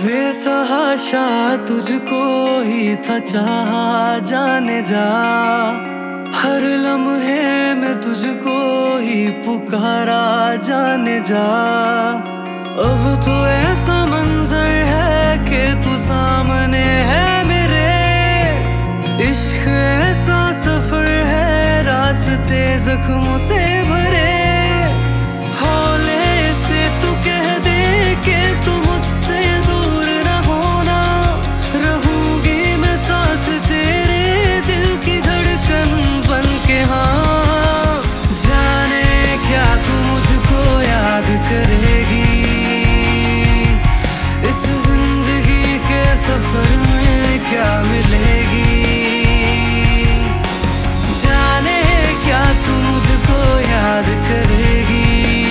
बेतहाशा तुझको ही था चाहा, जाने जा हर लम्हे में तुझको ही पुकारा, जाने जा। अब तो ऐसा मंजर है कि तू सामने है मेरे, इश्क ऐसा सफर है रास्ते जख्मों से भरे। हौले से तू कह दे कि तू मुझसे दूर न होना, रहूंगी मैं साथ तेरे दिल की धड़कन बन के। हाँ जाने क्या तू मुझको याद करेगी, इस जिंदगी के सफर में क्या मिलेगी। जाने क्या तू मुझको याद करेगी,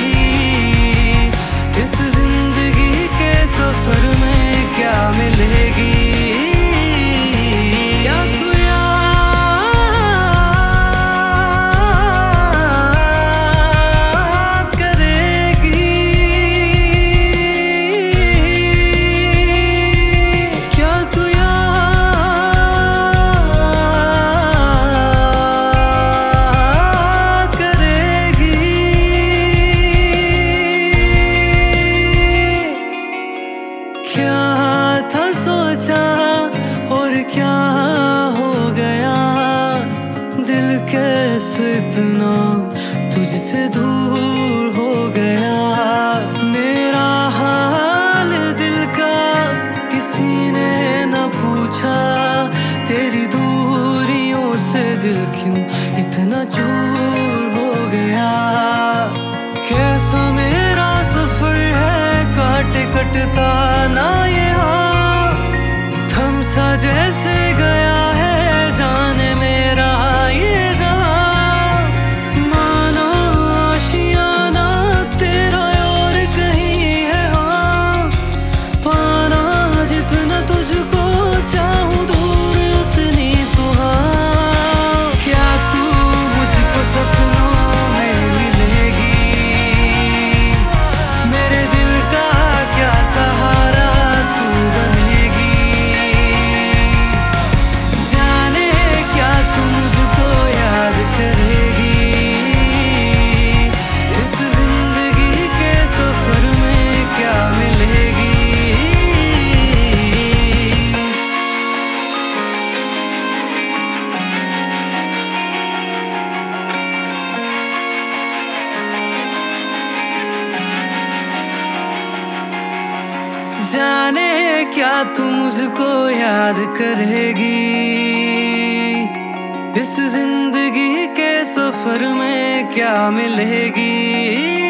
इस जिंदगी के सफर में क्या मिलेगी। क्या तू याद करेगी, क्या तू याद करेगी। क्या था सोचा और क्या हो गया, दिल कैसे इतना तुझसे दूर हो गया। मेरा हाल दिल का किसी ने न पूछा, तेरी दूरियों से दिल क्यों इतना चूर हो गया। कैसा मेरा सफर है काटे कटता ना यहाँ, थम सा जैसे गया है जाने मेरा ये जहाँ। माना आशियाना तेरा और कहीं है, हाँ पाना जितना तुझको चाहूं दूर उतनी तो हाँ। क्या तू मुझको सपनों में मिलेगी, मेरे दिल का क्या सहारा तू बनेगी। जाने क्या तू मुझको याद करेगी, इस जिंदगी के सफर में क्या मिलेगी। जाने क्या तू मुझको याद करेगी, इस जिंदगी के सफर में क्या मिलेगी।